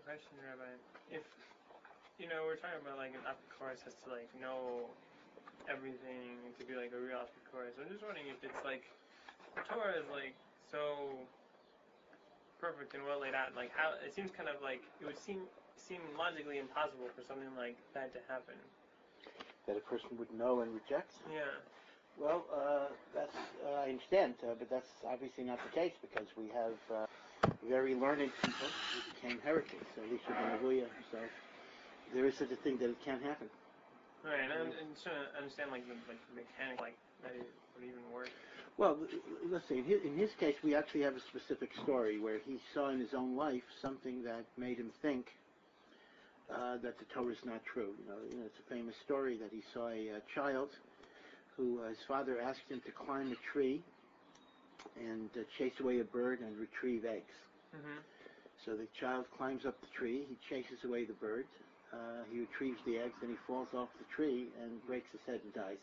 question, Rabbi. If we're talking about like an apikoros has to like know everything to be like a real apikoros. I'm just wondering if it's like the Torah is like so perfect and well laid out. Like how it seems kind of like it would seem logically impossible for something like that to happen. That a person would know and reject? Yeah. Well, that's I understand, but that's obviously not the case because we have very learned people who became heretics. So Elisha ben Avuya, so there is such a thing that it can't happen. Right, and just trying to understand like the mechanic, like that it would even work. Well, let's see. In his case, we actually have a specific story where he saw in his own life something that made him think that the Torah is not true. It's a famous story that he saw a child who his father asked him to climb a tree and chase away a bird and retrieve eggs. Mm-hmm. So the child climbs up the tree. He chases away the bird. He retrieves the eggs, then he falls off the tree and breaks his head and dies.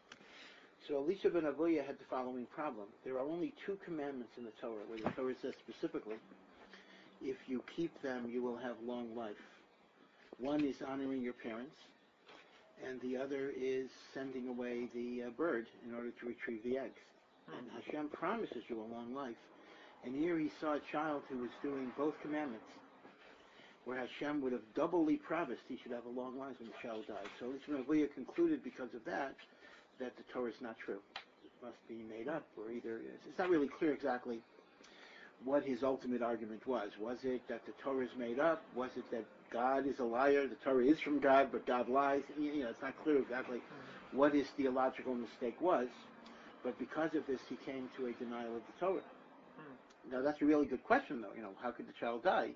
So Elisha ben Avuya had the following problem. There are only 2 commandments in the Torah, where the Torah says specifically, if you keep them, you will have long life. One is honoring your parents, and the other is sending away the bird in order to retrieve the eggs. And Hashem promises you a long life. And here he saw a child who was doing both commandments, where Hashem would have doubly promised he should have a long life when the child died. So Elisha ben Avuya concluded because of that the Torah is not true. It must be made up, or either it's not really clear exactly what his ultimate argument was. Was it that the Torah is made up? Was it that God is a liar? The Torah is from God, but God lies. It's not clear exactly what his theological mistake was. But because of this, he came to a denial of the Torah. Now that's a really good question, though. How could the child die?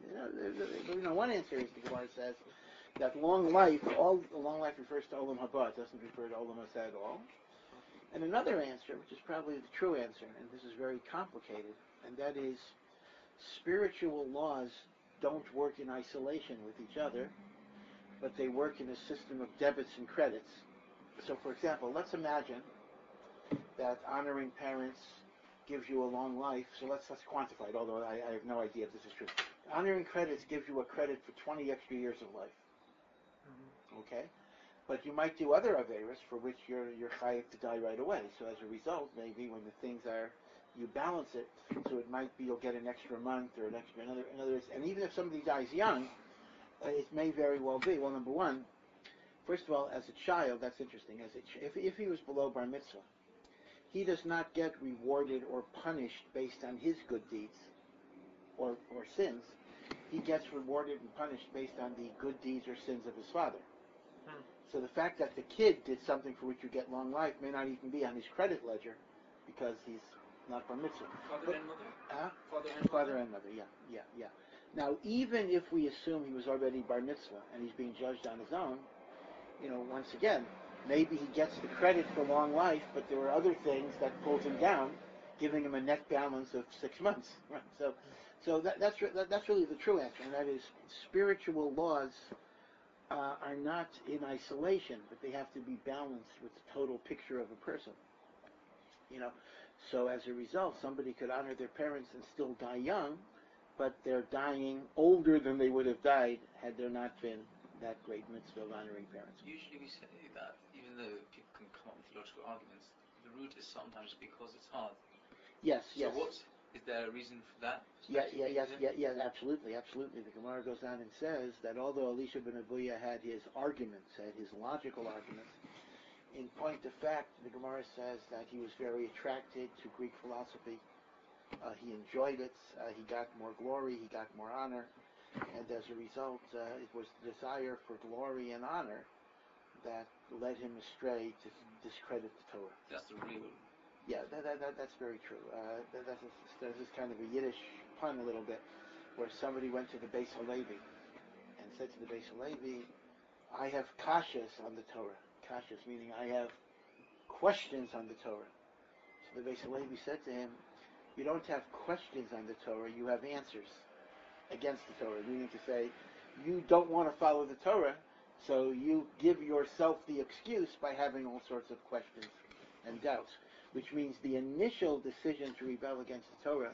One answer is the Gemara says that long life refers to Olam Haba. It doesn't refer to Olam Hasa at all. And another answer, which is probably the true answer, and this is very complicated, and that is spiritual laws don't work in isolation with each other, but they work in a system of debits and credits. So, for example, let's imagine that honoring parents gives you a long life. So let's quantify it, although I have no idea if this is true. Honoring credits gives you a credit for 20 extra years of life. Okay? But you might do other averos for which you're chayiv to die right away. So as a result, maybe when the things are, you balance it, so it might be you'll get an extra month or in other words, and even if somebody dies young, it may very well be. Well, number one, first of all, as a child, that's interesting. If he was below bar mitzvah, he does not get rewarded or punished based on his good deeds or sins. He gets rewarded and punished based on the good deeds or sins of his father. So the fact that the kid did something for which you get long life may not even be on his credit ledger because he's not bar mitzvah. Father and mother, yeah. Now, even if we assume he was already bar mitzvah and he's being judged on his own, once again, maybe he gets the credit for long life, but there are other things that pulled him down, giving him a net balance of 6 months. Right? So that's really the true answer, and that is spiritual laws are not in isolation, but they have to be balanced with the total picture of a person. So as a result, somebody could honor their parents and still die young, but they're dying older than they would have died had there not been that great mitzvah of honoring parents. Usually we say that even though people can come up with theological arguments, the root is sometimes because it's hard. Yes. So is there a reason for that? Yes, absolutely. The Gemara goes on and says that although Elisha ben Avuya had his arguments, had his logical arguments, in point of fact, the Gemara says that he was very attracted to Greek philosophy. He enjoyed it. He got more glory. He got more honor. And as a result, it was the desire for glory and honor that led him astray to discredit the Torah. That's the real. Yeah, that's very true. There's this kind of a Yiddish pun a little bit, where somebody went to the Beis Halevi and said to the Beis Halevi, I have kashas on the Torah. Kashas meaning I have questions on the Torah. So the Beis Halevi said to him, you don't have questions on the Torah, you have answers against the Torah, meaning to say, you don't want to follow the Torah, so you give yourself the excuse by having all sorts of questions and doubts, which means the initial decision to rebel against the Torah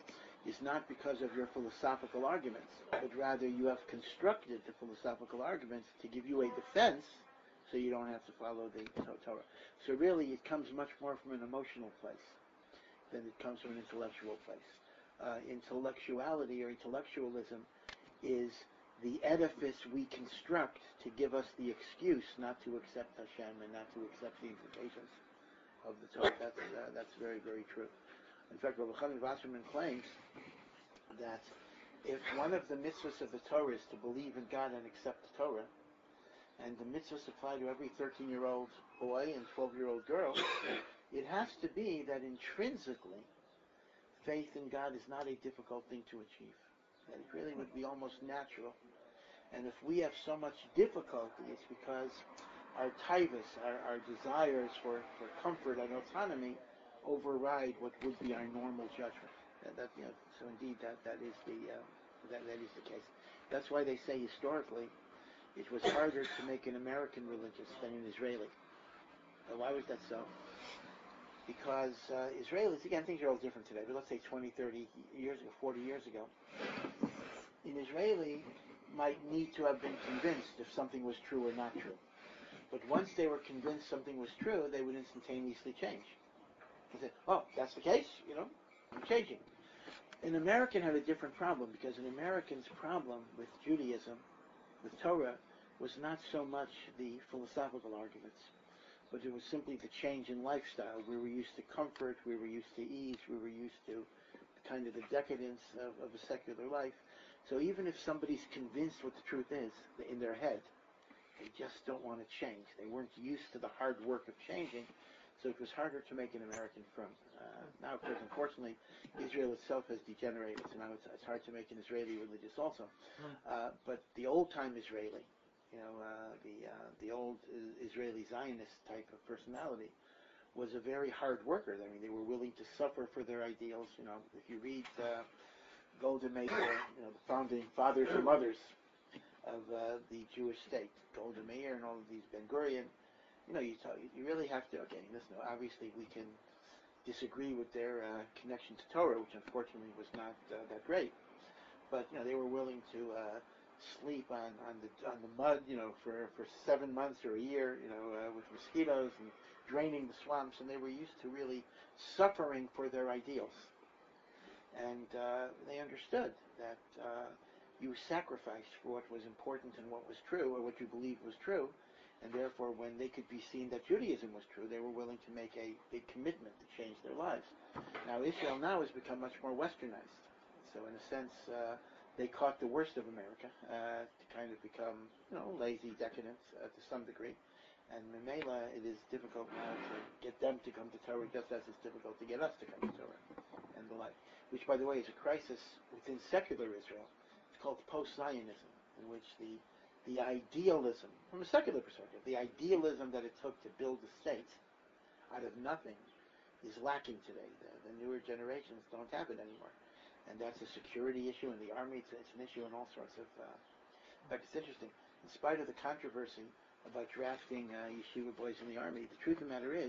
is not because of your philosophical arguments, but rather you have constructed the philosophical arguments to give you a defense so you don't have to follow the Torah. So really it comes much more from an emotional place than it comes from an intellectual place. Intellectuality or intellectualism is the edifice we construct to give us the excuse not to accept Hashem and not to accept the implications of the Torah. That's very, very true. In fact, Rabbi Chaim Wasserman claims that if one of the mitzvahs of the Torah is to believe in God and accept the Torah, and the mitzvahs apply to every 13-year-old boy and 12-year-old girl, it has to be that intrinsically faith in God is not a difficult thing to achieve. That it really would be almost natural. And if we have so much difficulty, it's because our taivas, our desires for comfort and autonomy, override what would be our normal judgment. So indeed, that is the case. That's why they say historically it was harder to make an American religious than an Israeli. Now, why was that so? Because Israelis, again, things are all different today, but let's say 20, 30 years ago, 40 years ago, an Israeli might need to have been convinced if something was true or not true. But once they were convinced something was true, they would instantaneously change. They said, oh, that's the case, I'm changing. An American had a different problem, because an American's problem with Judaism, with Torah, was not so much the philosophical arguments, but it was simply the change in lifestyle. We were used to comfort, we were used to ease, we were used to kind of the decadence of a secular life. So even if somebody's convinced what the truth is in their head, they just don't want to change. They weren't used to the hard work of changing, so it was harder to make an American from. Now, of course, unfortunately, Israel itself has degenerated, so now it's hard to make an Israeli religious also. But the old-time Israeli, the old Israeli Zionist type of personality, was a very hard worker. I mean, they were willing to suffer for their ideals. If you read Golda Meir, the founding fathers and mothers of the Jewish state, Golda Meir and all of these Ben Gurion, you really have to. Okay, listen. Obviously, we can disagree with their connection to Torah, which unfortunately was not that great. But they were willing to sleep on the mud, for 7 months or a year, with mosquitoes and draining the swamps, and they were used to really suffering for their ideals. And they understood that you sacrificed for what was important and what was true, or what you believed was true, and therefore when they could be seen that Judaism was true, they were willing to make a big commitment to change their lives. Now Israel now has become much more westernized. So in a sense, they caught the worst of America, to kind of become, lazy, decadent to some degree. And Memela, it is difficult now to get them to come to Torah, just as it's difficult to get us to come to Torah, and the like. Which, by the way, is a crisis within secular Israel. It's called post-Zionism, in which the idealism, from a secular perspective, the idealism that it took to build the state out of nothing is lacking today. The newer generations don't have it anymore. And that's a security issue in the army. It's an issue in all sorts of... in fact, it's interesting. In spite of the controversy about drafting yeshiva boys in the army, the truth of the matter is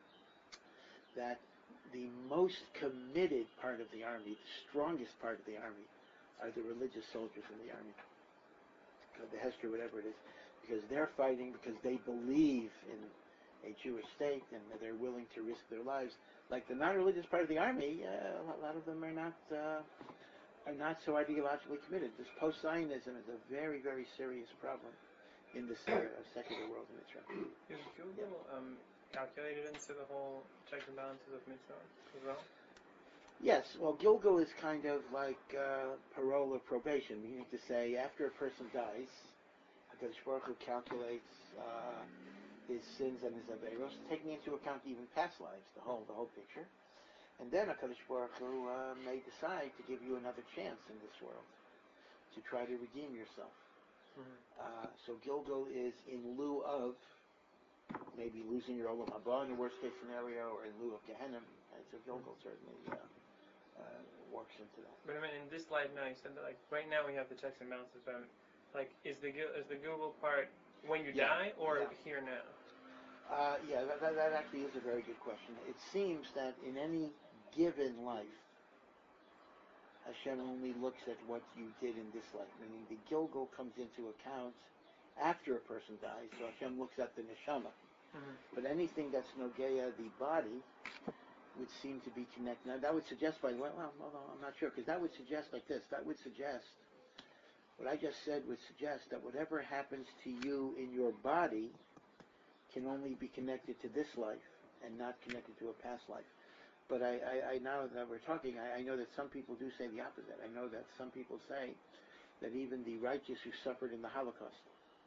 that the most committed part of the army, the strongest part of the army, are the religious soldiers in the army. The Hester, whatever it is, because they're fighting because they believe in a Jewish state and they're willing to risk their lives. Like the non-religious part of the army, a lot of them are not so ideologically committed. This post-Zionism is a very, very serious problem in the secular world in Israel. Is Google calculated into the whole checks and balances of mitzvah as well? Yes, well, Gilgal is kind of like parole or probation, meaning to say, after a person dies, HaKadosh Baruch Hu calculates his sins and his averos, taking into account even past lives, the whole picture. And then HaKadosh Baruch Hu may decide to give you another chance in this world to try to redeem yourself. Mm-hmm. So Gilgal is in lieu of maybe losing your Olam Haba in the worst case scenario, or in lieu of Gehenna. So Gilgal certainly works into that. But I mean, in this life now, you said that right now we have the checks and balances. But is the Google part when you die or here now? That actually is a very good question. It seems that in any given life, Hashem only looks at what you did in this life. Meaning the Gilgul comes into account after a person dies, so Hashem looks at the neshama. But anything that's Nogeya, the body, would seem to be connected. Now that would suggest, by the way, well, I'm not sure, because that would suggest like this. That would suggest, what I just said would suggest that whatever happens to you in your body can only be connected to this life and not connected to a past life. But I now that we're talking, I know that some people do say the opposite. I know that some people say that even the righteous who suffered in the Holocaust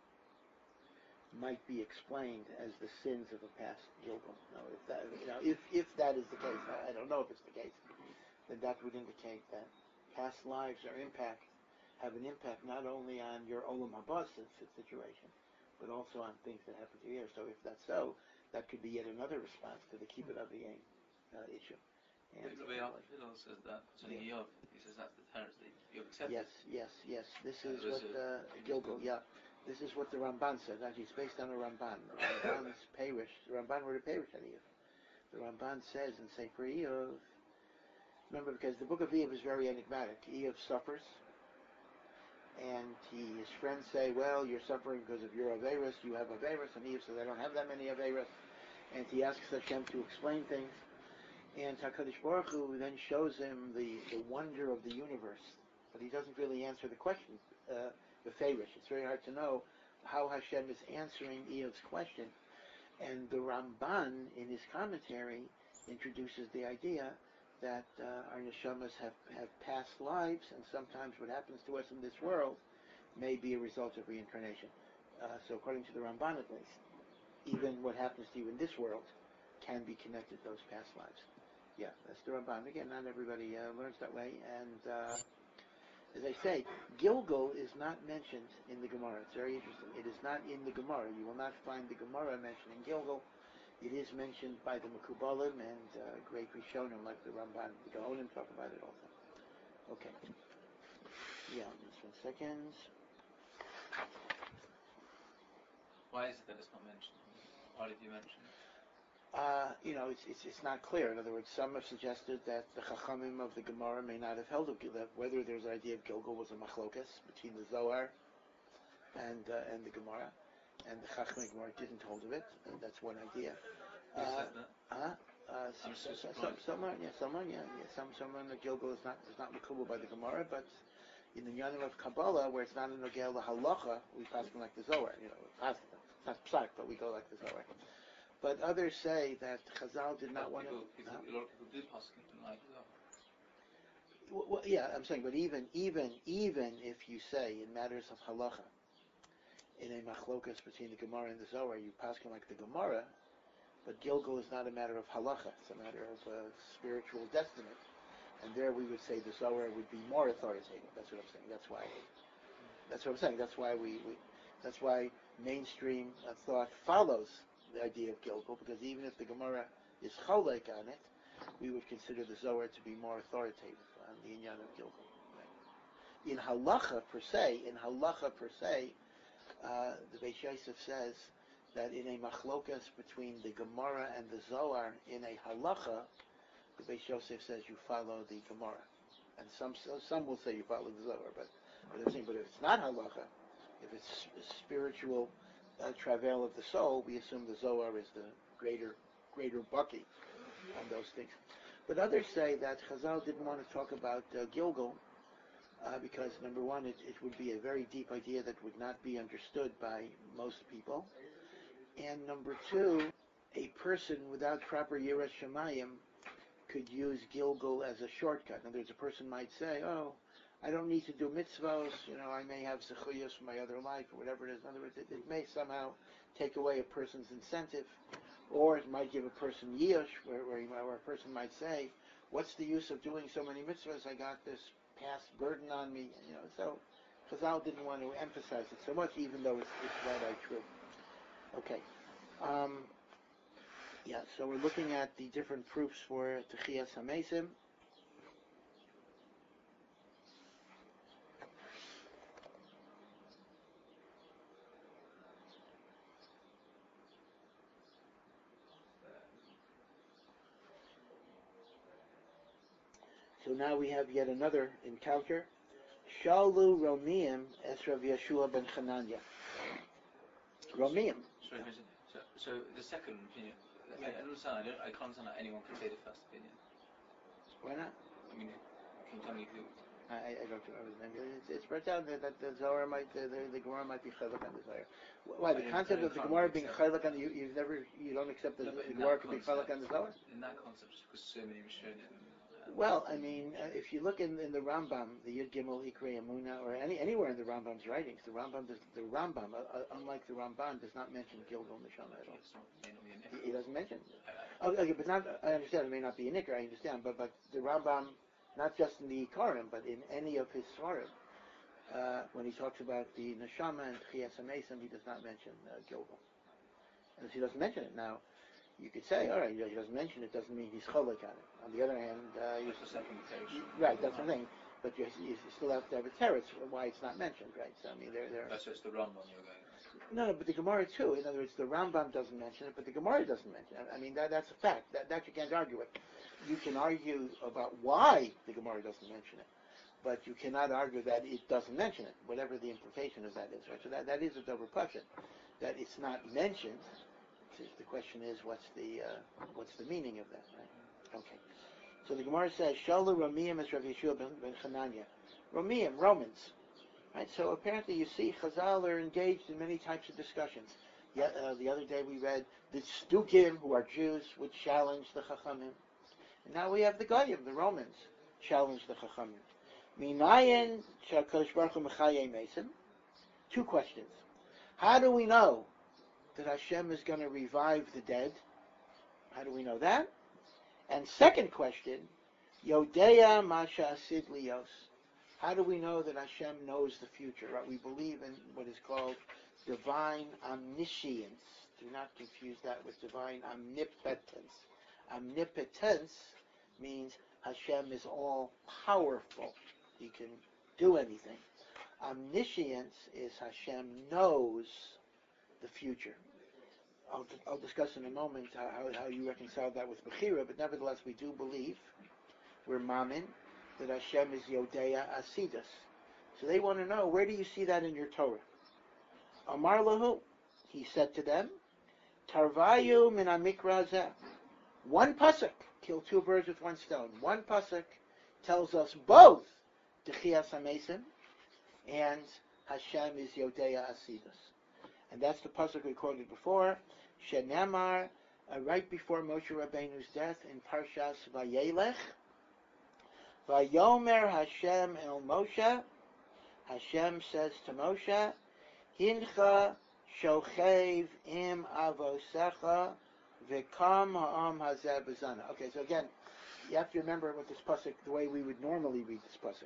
might be explained as the sins of a past Gilgul. Now, if that is the case, I don't know if it's the case, then that would indicate that past lives have an impact not only on your Olam Haba situation, but also on things that happen to you here. So if that's so, that could be yet another response to the Kibbut Aviyim issue. And Rabbi Hillel says that concerning Yov. He says that's the terrorist. You've accepted. Yes. This is what Gilgul. Yeah. This is what the Ramban said. Actually, it's based on a Ramban. The Ramban's Perish. The Ramban wrote a Perish on Eov. The Ramban says in Sefer Eov, remember, because the book of Eov is very enigmatic. Eov suffers, and his friends say, well, you're suffering because of your Averis, you have Averis, and Eov says, I don't have that many Averis, and he asks Hashem to explain things, and HaKadosh Baruch Hu then shows him the wonder of the universe, but he doesn't really answer the question. The Farish. It's very hard to know how Hashem is answering Eov's question. And the Ramban, in his commentary, introduces the idea that our neshamas have past lives, and sometimes what happens to us in this world may be a result of reincarnation. So according to the Ramban at least, even what happens to you in this world can be connected to those past lives. Yeah, that's the Ramban. Again, not everybody learns that way, and as I say, Gilgul is not mentioned in the Gemara. It's very interesting. It is not in the Gemara. You will not find the Gemara mentioning Gilgul. It is mentioned by the Mekubalim and great Rishonim like the Ramban. The Gaonim talk about it also. Okay. Yeah, just 1 second. Why is it that it's not mentioned? Why did you mention it? It's not clear. In other words, some have suggested that the Chachamim of the Gemara may not have held of Gilgul. Whether there's an idea of Gilgul was a machlokas between the Zohar and the Gemara, and the Chachamim of the Gemara didn't hold of it. That's one idea. Who said that? Someone, the Gilgul is not makubal by the Gemara, but in the Yanim of Kabbalah, where it's not in Nogel the Halacha, we pass them like the Zohar. It's not psak, but we go like the Zohar. But others say that Chazal did not want to. A lot of people do pass something like that. Well, yeah, I'm saying, but even if you say in matters of halacha, in a machlokas between the Gemara and the Zohar, you pass like the Gemara, but Gilgul is not a matter of halacha; it's a matter of spiritual destiny, and there we would say the Zohar would be more authoritative. That's what I'm saying. That's what I'm saying. That's why mainstream thought follows the idea of Gilgul, because even if the Gemara is cholek on it, we would consider the Zohar to be more authoritative on the inyan of Gilgul. Right? In halacha per se, the Beis Yosef says that in a machlokas between the Gemara and the Zohar, in a halacha, the Beis Yosef says you follow the Gemara, and some will say you follow the Zohar, but if it's not halacha, if it's spiritual travail of the soul, we assume the Zohar is the greater bucky on those things. But others say that Chazal didn't want to talk about Gilgul because, number one, it would be a very deep idea that would not be understood by most people, and number two, a person without proper Yiras Shamayim could use Gilgul as a shortcut. In other words, a person might say, oh, I don't need to do mitzvahs, I may have zechuyos from my other life, or whatever it is. In other words, it may somehow take away a person's incentive, or it might give a person yish, where a person might say, what's the use of doing so many mitzvahs? I got this past burden on me, So Chazal didn't want to emphasize it so much, even though it's rather true. Okay. So we're looking at the different proofs for Techiyas HaMesim. So now we have yet another encounter. Shalu Romiim es Rav Yeshua ben Chananya. Romiim. Sorry, so the second opinion, I understand. I can't understand how anyone could say the first opinion. Why not? I mean, can you tell me who? I don't remember the name. It's brought down that the Zohar might, the Gemara might be chaylik on the Zohar. Why the concept of the Gemara being chaylik on you don't accept the Gemara can be chaylik on the Zohar? In that concept, just because so many Rishonim. Well, I mean, if you look in the Rambam, the Yud Gimel Ikrei Amuna, or anywhere in the Rambam's writings, the Rambam, unlike the Ramban, does not mention Gilgal Neshama at all. He doesn't mention it. Okay, but not. I understand it may not be an Ikra. I understand, but the Rambam, not just in the Ikarim, but in any of his Svarim, when he talks about the Neshama and Tchias HaMesim, he does not mention Gilgal. And he doesn't mention it now. You could say, all right, he doesn't mention it, doesn't mean he's cholik on it. On the other hand, right, that's the thing. But you still have to have a teretz why it's not mentioned, right? So I mean, That's just the Rambam you're going. No, but the Gemara too. In other words, the Rambam doesn't mention it, but the Gemara doesn't mention it. I mean, that's a fact. That you can't argue with. You can argue about why the Gemara doesn't mention it, but you cannot argue that it doesn't mention it, whatever the implication of that is, right? So that is a double passion, that it's not mentioned. The question is, what's the meaning of that, right? Okay. So the Gemara says, Shalu Romiim es Rav Yeshua ben Chananya. Romiim, Romans. Right? So apparently you see Chazal are engaged in many types of discussions. The other day we read the Stukim, who are Jews, would challenge the Chachamim. And now we have the Goyim, the Romans, challenge the Chachamim. Minayin shakadosh baruch hu mechayei mesim. Two questions. How do we know that Hashem is going to revive the dead? How do we know that? And second question, Yodeya Masha Asid Lios. How do we know that Hashem knows the future? Right? We believe in what is called divine omniscience. Do not confuse that with divine omnipotence. Omnipotence means Hashem is all powerful. He can do anything. Omniscience is Hashem knows the future. I'll discuss in a moment how you reconcile that with Bechira, but nevertheless we do believe, we're Mamin, that Hashem is Yodeya Asidus. So they want to know, where do you see that in your Torah? Amar Lahu, he said to them, Tarvayu min amikra zeh. One pasuk, kill two birds with one stone. One pasuk tells us both Tchias HaMesim and Hashem is Yodeya Asidus. And that's the pasuk we quoted before, Shenamar, right before Moshe Rabbeinu's death in Parshas Vayelech. Vayomer Hashem el Moshe. Hashem says to Moshe, Hincha shochev im avosecha v'kam ha'am hazeh b'zana. Okay, so again, you have to remember what this pasuk, the way we would normally read this pasuk.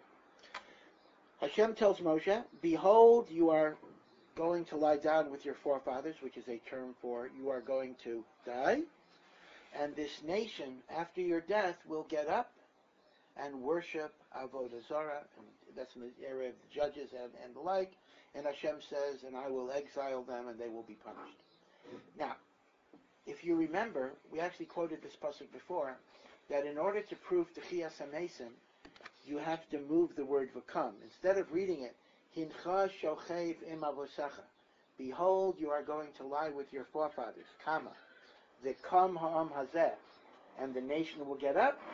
Hashem tells Moshe, behold, you are going to lie down with your forefathers, which is a term for you are going to die, and this nation, after your death, will get up and worship Avodah Zarah, and that's in the area of the judges and the like, and Hashem says, and I will exile them and they will be punished. Now, if you remember, we actually quoted this pasuk before, that in order to prove Tchias HaMesim, you have to move the word v'kam. Instead of reading it, Hincha shochev im avosecha. Behold, you are going to lie with your forefathers. Kama. V'kam ha'am hazeh. And the nation will get up.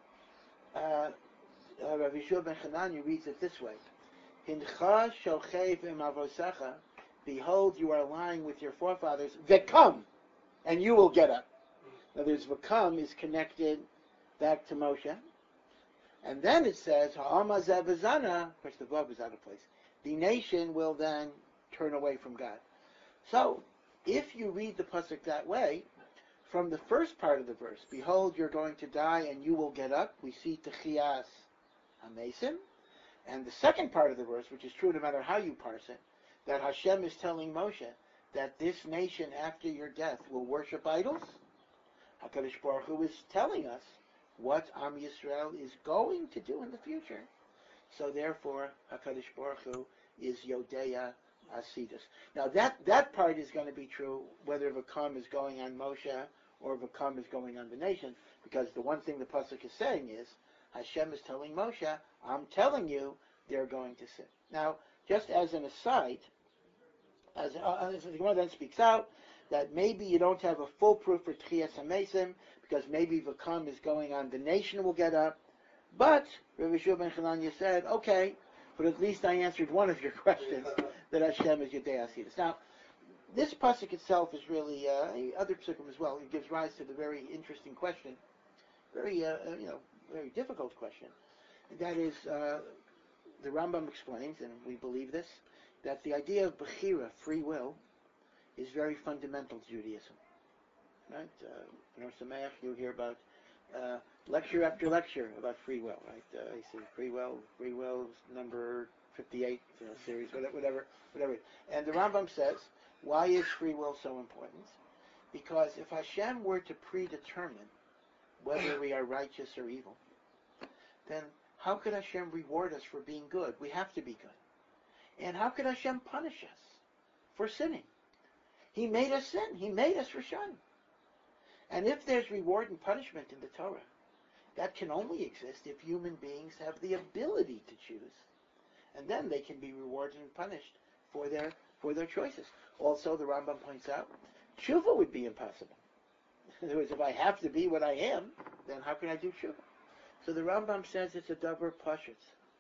Rav Yeshua ben Chananya reads it this way. Hincha shochev im avosecha. Behold, you are lying with your forefathers. V'kam. And you will get up. In other words, v'kam is connected back to Moshe. And then it says, ha'am hazeh b'zana. Of course, the vav is out of place. The nation will then turn away from God. So, if you read the pasuk that way, from the first part of the verse, behold, you're going to die and you will get up, we see Tchias HaMesim. And the second part of the verse, which is true no matter how you parse it, that Hashem is telling Moshe that this nation after your death will worship idols. HaKadosh Baruch Hu is telling us what Am Yisrael is going to do in the future. So therefore, HaKadosh Baruch Hu is Yodeya Asidus. Now that part is going to be true whether V'kam is going on Moshe or V'kam is going on the nation, because the one thing the pasuk is saying is Hashem is telling Moshe, I'm telling you, they're going to sin. Now, just as an aside, as the Gemara then speaks out, that maybe you don't have a full proof for Tchias HaMesim, because maybe Vakam is going on, the nation will get up. But Rabbi Shua ben Chananya said, okay, but at least I answered one of your questions, that Hashem is Yodei Asidus. Now, this pasuk itself is really, other pasukim as well, it gives rise to the very interesting question, very, very difficult question. And that is, the Rambam explains, and we believe this, that the idea of Bechira, free will, is very fundamental to Judaism. Right? In Or Sameach, you hear about lecture after lecture about free will, right? He says free will number 58, series, whatever. And the Rambam says, why is free will so important? Because if Hashem were to predetermine whether we are righteous or evil, then how could Hashem reward us for being good? We have to be good. And how could Hashem punish us for sinning? He made us sin. He made us Rishon. And if there's reward and punishment in the Torah, that can only exist if human beings have the ability to choose. And then they can be rewarded and punished for their choices. Also, the Rambam points out, tshuva would be impossible. In other words, if I have to be what I am, then how can I do tshuva? So the Rambam says it's a davar pashut.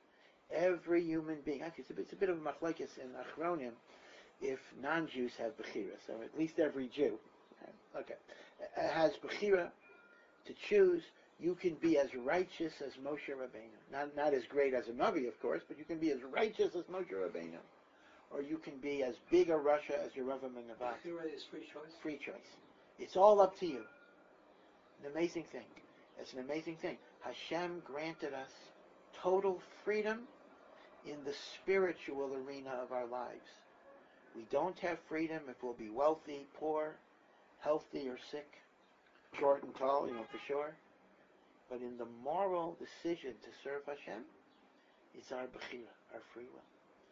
Every human being, actually it's a bit of a machlekes in Achronim, if non-Jews have bechira, so at least every Jew, okay, has bechira to choose. You can be as righteous as Moshe Rabbeinu. Not as great as a Navi, of course, but you can be as righteous as Moshe Rabbeinu. Or you can be as big a Russia as Yeravim and Nevat. Bechira is free choice? Free choice. It's all up to you. An amazing thing. It's an amazing thing. Hashem granted us total freedom in the spiritual arena of our lives. We don't have freedom if we'll be wealthy, poor, healthy or sick, short and tall, for sure. But in the moral decision to serve Hashem, it's our bechira, our free will.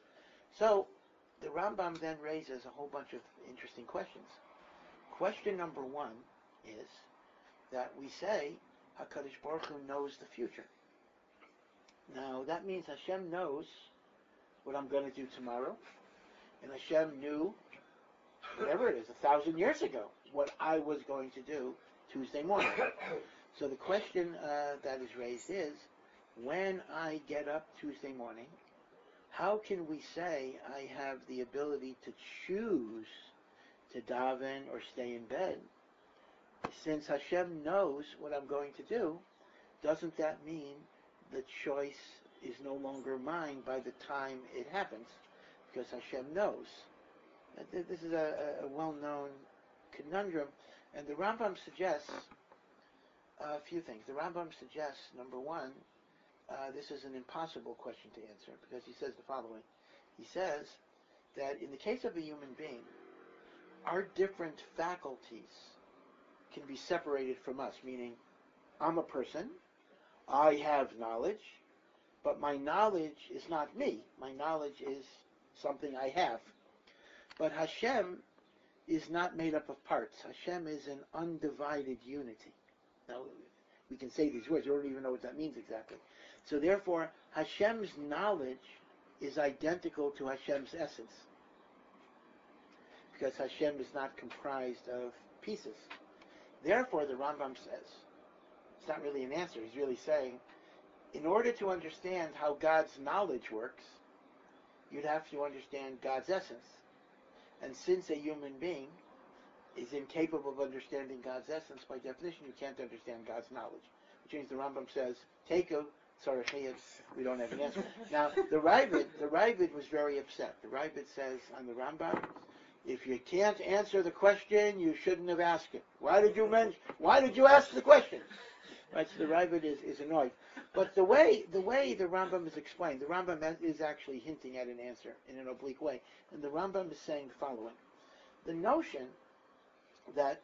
So, the Rambam then raises a whole bunch of interesting questions. Question number one is that we say HaKadosh Baruch Hu knows the future. Now, that means Hashem knows what I'm going to do tomorrow, and Hashem knew, whatever it is, 1,000 years ago, what I was going to do Tuesday morning. So the question that is raised is, when I get up Tuesday morning, how can we say I have the ability to choose to daven or stay in bed? Since Hashem knows what I'm going to do, doesn't that mean the choice is no longer mine by the time it happens? Because Hashem knows. This is a well-known conundrum, and the Rambam suggests a few things. The Rambam suggests, number one, this is an impossible question to answer, because he says the following. He says that in the case of a human being, our different faculties can be separated from us, meaning I'm a person, I have knowledge, but my knowledge is not me. My knowledge is something I have. But Hashem is not made up of parts. Hashem is an undivided unity. Now, we can say these words, you don't even know what that means exactly. So therefore, Hashem's knowledge is identical to Hashem's essence. Because Hashem is not comprised of pieces. Therefore, the Rambam says, it's not really an answer, he's really saying, in order to understand how God's knowledge works, you'd have to understand God's essence. And since a human being is incapable of understanding God's essence, by definition you can't understand God's knowledge. Which means the Rambam says, Teku, Sarachiyat, we don't have an answer. Now, the Ravid was very upset. The Ravid says on the Rambam, if you can't answer the question, you shouldn't have asked it. Why did you ask the question? Right, so the Ravid is annoyed. But the way the Rambam is explained, the Rambam is actually hinting at an answer in an oblique way. And the Rambam is saying the following. The notion that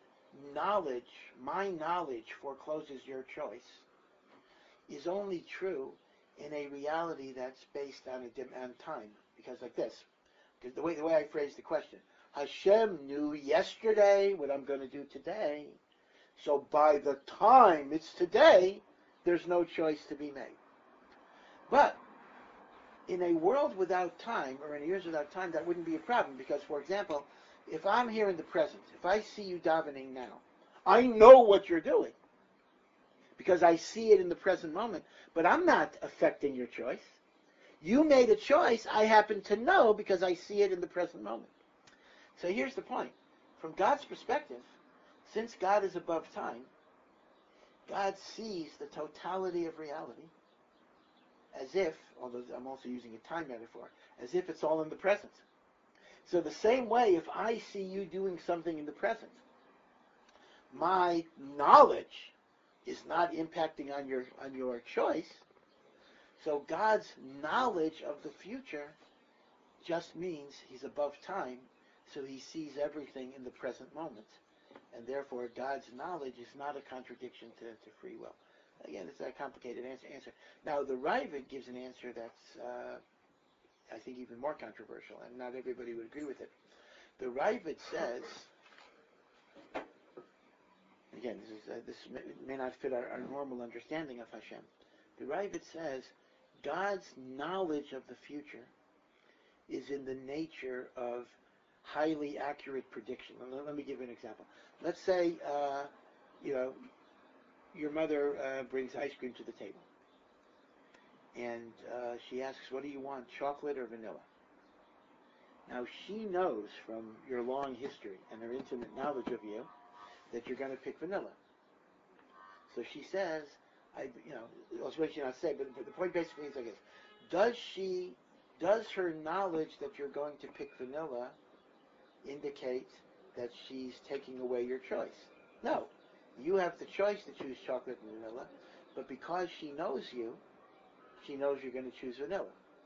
my knowledge forecloses your choice, is only true in a reality that's based on time. Because like this, because the way I phrase the question, Hashem knew yesterday what I'm going to do today, so by the time it's today, there's no choice to be made. But in a world without time, or in a years without time, that wouldn't be a problem because, for example, if I'm here in the present, if I see you davening now, I know what you're doing because I see it in the present moment, but I'm not affecting your choice. You made a choice, I happen to know because I see it in the present moment. So here's the point. From God's perspective, since God is above time, God sees the totality of reality as if, although I'm also using a time metaphor, as if it's all in the present. So the same way, if I see you doing something in the present, my knowledge is not impacting on your choice. So God's knowledge of the future just means he's above time, so he sees everything in the present moment. And therefore, God's knowledge is not a contradiction to free will. Again, it's a complicated answer. Now, the Raavad gives an answer that's, I think, even more controversial, and not everybody would agree with it. The Raavad says, again, this may not fit our normal understanding of Hashem. The Raavad says, God's knowledge of the future is in the nature of highly accurate prediction. Let me give you an example. Let's say, your mother brings ice cream to the table. And she asks, what do you want, chocolate or vanilla? Now, she knows from your long history and her intimate knowledge of you that you're going to pick vanilla. So she says, that's what she not say, but the point basically is like this. Does her knowledge that you're going to pick vanilla indicate that she's taking away your choice? No. You have the choice to choose chocolate and vanilla, but because she knows you, she knows you're going to choose vanilla.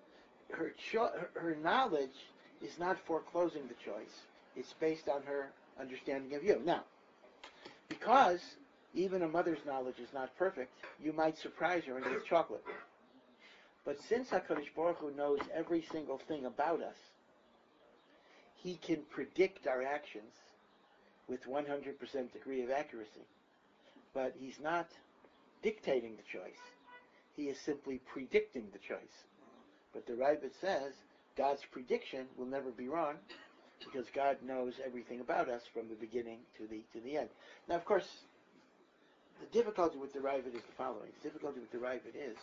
Her knowledge is not foreclosing the choice. It's based on her understanding of you. Now, because even a mother's knowledge is not perfect, you might surprise her and get chocolate. But since HaKadosh Baruch Hu knows every single thing about us, he can predict our actions with 100% degree of accuracy. But he's not dictating the choice. He is simply predicting the choice. But the Raavad says God's prediction will never be wrong because God knows everything about us from the beginning to the end. Now, of course, the difficulty with the Raavad is the following. The difficulty with the Raavad is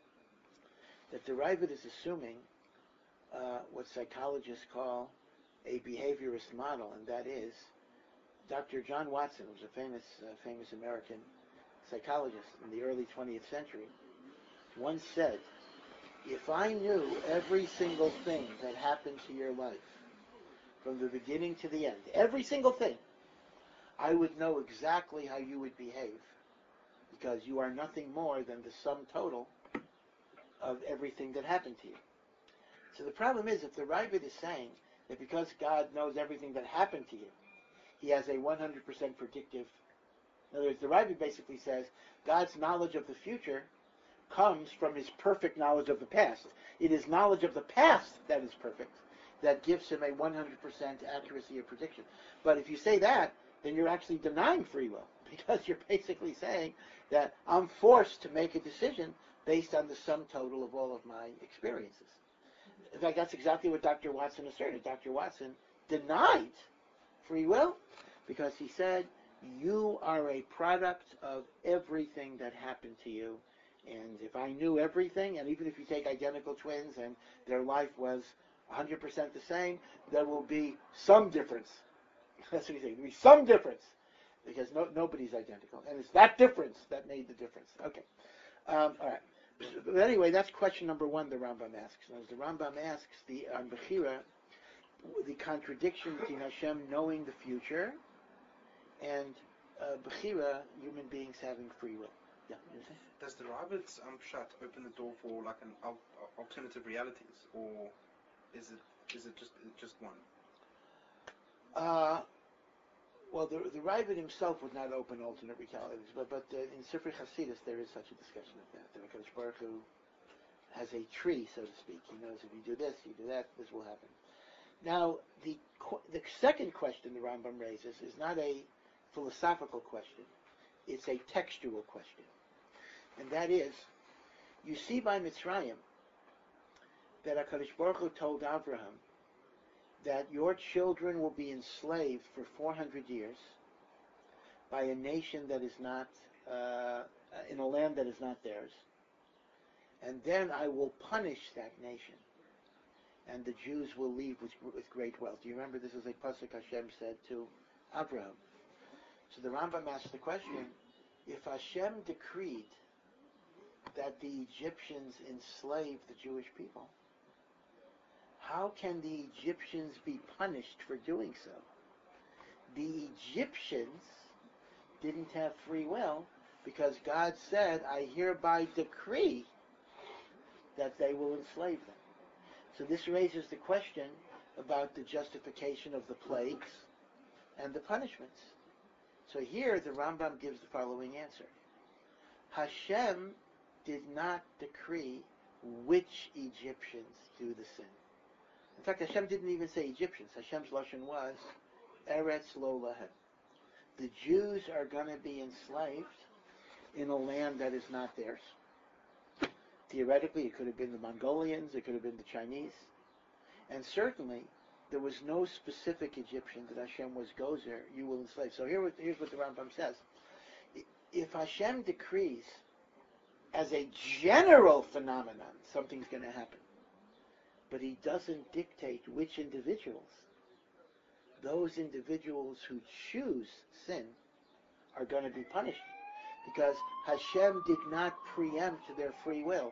that the Raavad is assuming what psychologists call a behaviorist model, and that is Dr. John Watson, who was a famous American psychologist in the early 20th century, once said, if I knew every single thing that happened to your life from the beginning to the end, every single thing, I would know exactly how you would behave because you are nothing more than the sum total of everything that happened to you. So the problem is, if the Raavad is saying that because God knows everything that happened to you, he has a 100% predictive. In other words, the Raavad basically says God's knowledge of the future comes from his perfect knowledge of the past. It is knowledge of the past that is perfect, that gives him a 100% accuracy of prediction. But if you say that, then you're actually denying free will, because you're basically saying that I'm forced to make a decision based on the sum total of all of my experiences. In fact, that's exactly what Dr. Watson asserted. Dr. Watson denied free will because he said, you are a product of everything that happened to you. And if I knew everything, and even if you take identical twins and their life was 100% the same, there will be some difference. That's what he's saying. There will be some difference because nobody's identical. And it's that difference that made the difference. Okay. All right. But anyway, that's question number one the Rambam asks. Now, the Rambam asks on Bechira, the contradiction between Hashem knowing the future and Bechira, human beings having free will. Yeah, you say? Does the Raavad's pshat open the door for like an alternative realities, or is it just one? Well, the Raavad himself would not open alternate realities, but in Sifrei Hasidus there is such a discussion of that. The HaKadosh Baruch Hu has a tree, so to speak. He knows if you do this, you do that, this will happen. Now, the second question the Rambam raises is not a philosophical question. It's a textual question. And that is, you see by Mitzrayim that HaKadosh Baruch Hu told Abraham that your children will be enslaved for 400 years by a nation that is not, in a land that is not theirs. And then I will punish that nation. And the Jews will leave with great wealth. Do you remember this is a pasuk Hashem said to Abraham? So the Rambam asks the question, if Hashem decreed that the Egyptians enslaved the Jewish people, how can the Egyptians be punished for doing so? The Egyptians didn't have free will because God said, I hereby decree that they will enslave them. So this raises the question about the justification of the plagues and the punishments. So here the Rambam gives the following answer. Hashem did not decree which Egyptians do the sin. In fact, Hashem didn't even say Egyptians. Hashem's lashon was Eretz lo lahem. The Jews are going to be enslaved in a land that is not theirs. Theoretically, it could have been the Mongolians, it could have been the Chinese, and certainly there was no specific Egyptian that Hashem was gozer, you will enslave. So here's what the Rambam says. If Hashem decrees as a general phenomenon something's going to happen, but he doesn't dictate which individuals, those individuals who choose sin are going to be punished, because Hashem did not preempt their free will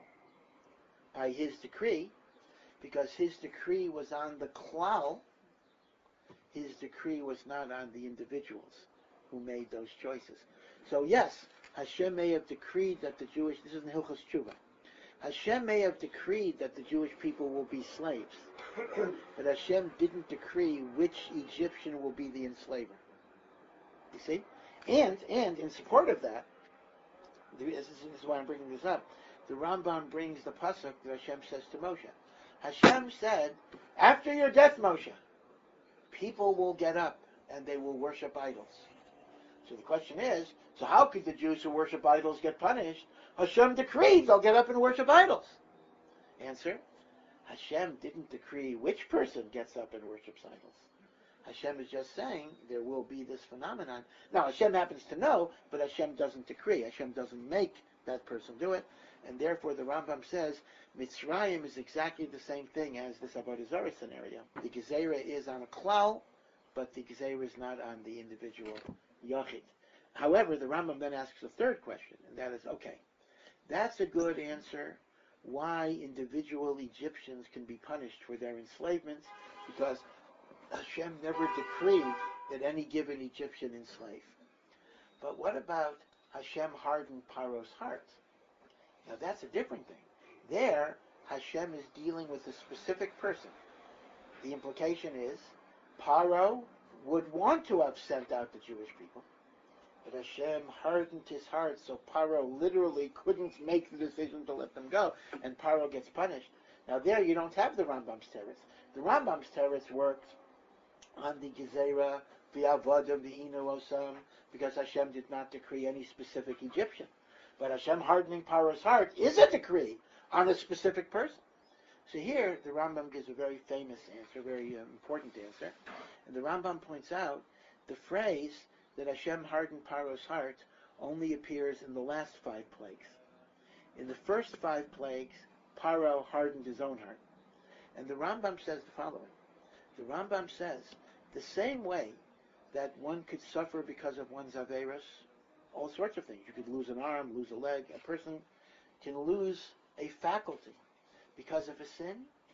by his decree, because his decree was on the klal, his decree was not on the individuals who made those choices. So yes, Hashem may have decreed that the Jewish, this is in Hilchos Tshuva, Hashem may have decreed that the Jewish people will be slaves, but Hashem didn't decree which Egyptian will be the enslaver. You see? And in support of that, this is why I'm bringing this up, the Rambam brings the pasuk that Hashem says to Moshe. Hashem said, after your death, Moshe, people will get up and they will worship idols. So the question is, so how could the Jews who worship idols get punished? Hashem decreed they'll get up and worship idols. Answer, Hashem didn't decree which person gets up and worships idols. Hashem is just saying there will be this phenomenon. Now Hashem happens to know, but Hashem doesn't decree. Hashem doesn't make that person do it. And therefore the Rambam says Mitzrayim is exactly the same thing as this Avodah Zarah scenario. The Gezerah is on a klal, but the Gezerah is not on the individual Yachid. However, the Rambam then asks a third question, and that is, okay, that's a good answer why individual Egyptians can be punished for their enslavements, because Hashem never decreed that any given Egyptian enslave. But what about Hashem hardened Paro's heart? Now that's a different thing. There, Hashem is dealing with a specific person. The implication is, Paro would want to have sent out the Jewish people, but Hashem hardened his heart, so Paro literally couldn't make the decision to let them go, and Paro gets punished. Now there you don't have the Rambam's teretz. The Rambam's teretz worked on the Gezerah, the Avodah, the Inu Osam, because Hashem did not decree any specific Egyptian. But Hashem hardening Paro's heart is a decree on a specific person. So here, the Rambam gives a very famous answer, a very important answer. And the Rambam points out the phrase that Hashem hardened Paro's heart only appears in the last 5 plagues. In the first 5 plagues, Paro hardened his own heart. And the Rambam says the following. The Rambam says, the same way that one could suffer because of one's Averos, all sorts of things. You could lose an arm, lose a leg. A person can lose a faculty because of a sin.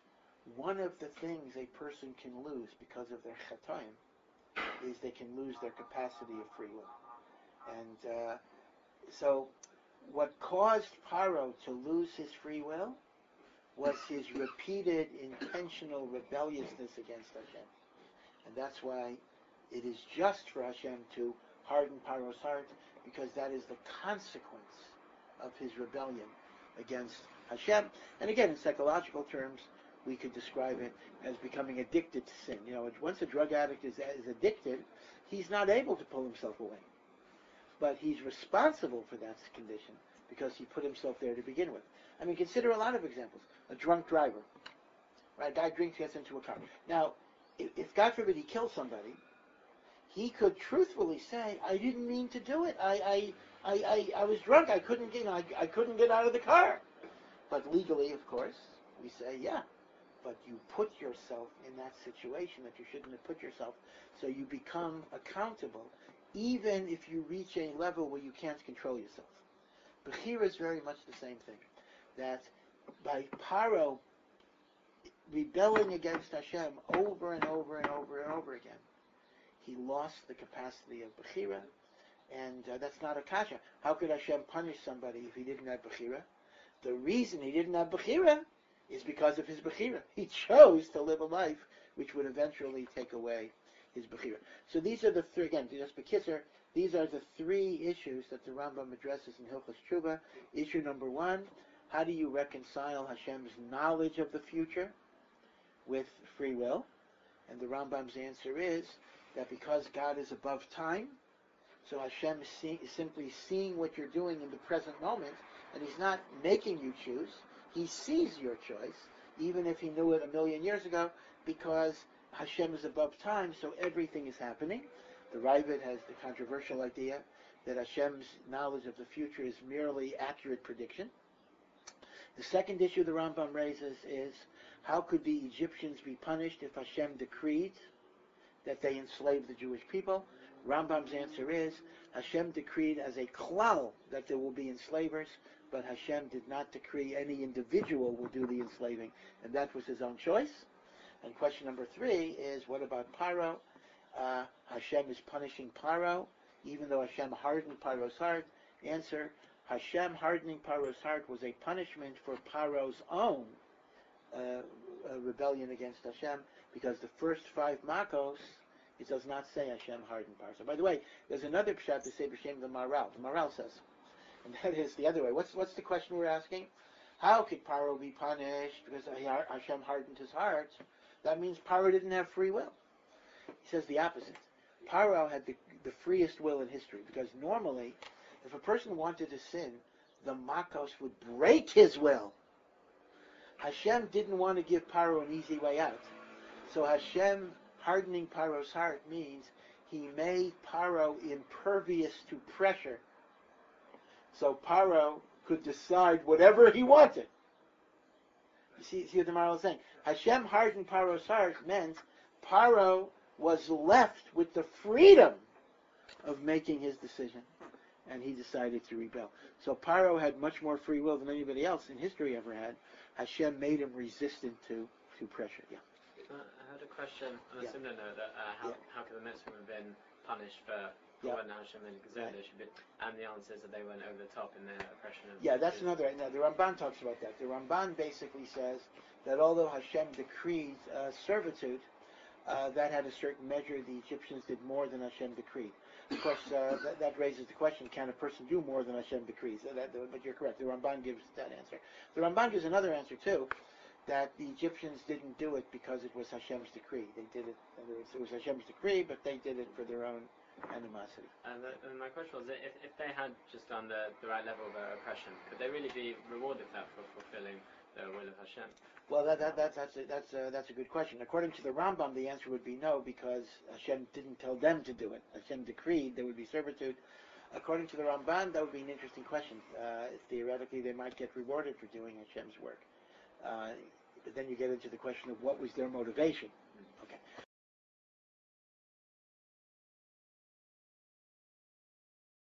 One of the things a person can lose because of their chatoim is they can lose their capacity of free will. And so what caused Paro to lose his free will was his repeated intentional rebelliousness against Hashem. And that's why it is just for Hashem to harden Paro's heart, because that is the consequence of his rebellion against Hashem. And again, in psychological terms, we could describe it as becoming addicted to sin. You know, once a drug addict is addicted, he's not able to pull himself away. But he's responsible for that condition because he put himself there to begin with. I mean, consider a lot of examples. A drunk driver, right? A guy drinks, gets into a car. Now, if God forbid he kills somebody, he could truthfully say, "I didn't mean to do it. I was drunk. I couldn't get out of the car." But legally, of course, we say, "Yeah, but you put yourself in that situation that you shouldn't have put yourself." So you become accountable, even if you reach a level where you can't control yourself. Bechira is very much the same thing. That by Paro rebelling against Hashem over and over and over and over again, he lost the capacity of Bechira, and that's not a kasha. How could Hashem punish somebody if he didn't have Bechira? The reason he didn't have Bechira is because of his Bechira. He chose to live a life which would eventually take away his Bechira. So these are the three, again, just Bekitzer, these are the three issues that the Rambam addresses in Hilchos Tshuva. Issue number one, how do you reconcile Hashem's knowledge of the future with free will? And the Rambam's answer is that because God is above time, so Hashem is simply seeing what you're doing in the present moment, and He's not making you choose. He sees your choice, even if He knew it a million years ago, because Hashem is above time, so everything is happening. The Raavad has the controversial idea that Hashem's knowledge of the future is merely accurate prediction. The second issue the Rambam raises is, how could the Egyptians be punished if Hashem decreed that they enslave the Jewish people? Rambam's answer is, Hashem decreed as a klal that there will be enslavers, but Hashem did not decree any individual will do the enslaving, and that was his own choice. And question number three is, what about Paro? Hashem is punishing Paro, even though Hashem hardened Paro's heart. Answer, Hashem hardening Paro's heart was a punishment for Paro's own rebellion against Hashem, because the first 5 makos, it does not say Hashem hardened Paro. So by the way, there's another pshat to say b'shem the Maral. The Maral says, and that is the other way. What's the question we're asking? How could Paro be punished because Hashem hardened his heart? That means Paro didn't have free will. He says the opposite. Paro had the freest will in history, because normally, if a person wanted to sin, the makos would break his will. Hashem didn't want to give Paro an easy way out. So Hashem hardening Paro's heart means he made Paro impervious to pressure. So Paro could decide whatever he wanted. You see what the Maral is saying? Hashem hardened Paro's heart meant Paro was left with the freedom of making his decision, and he decided to rebel. So Paro had much more free will than anybody else in history ever had. Hashem made him resistant to pressure. Yeah. I had a question on a Yeah. similar note, that how could the Mitzvah have been punished for when Hashem made a Gezerah, and the answer is that they went over the top in their oppression of Yeah, that's another. Now, the Ramban talks about that. The Ramban basically says that although Hashem decreed servitude, that had a certain measure. The Egyptians did more than Hashem decreed. Of course, that raises the question: can a person do more than Hashem decrees? But you're correct. The Ramban gives that answer. The Ramban gives another answer too, that the Egyptians didn't do it because it was Hashem's decree. They did it. It was Hashem's decree, but they did it for their own animosity. And my question was, if they had just done the right level of oppression, could they really be rewarded for that, for fulfilling the will of Hashem? Well, that's a good question. According to the Rambam, the answer would be no, because Hashem didn't tell them to do it. Hashem decreed there would be servitude. According to the Ramban, that would be an interesting question. Theoretically, they might get rewarded for doing Hashem's work. But then you get into the question of what was their motivation.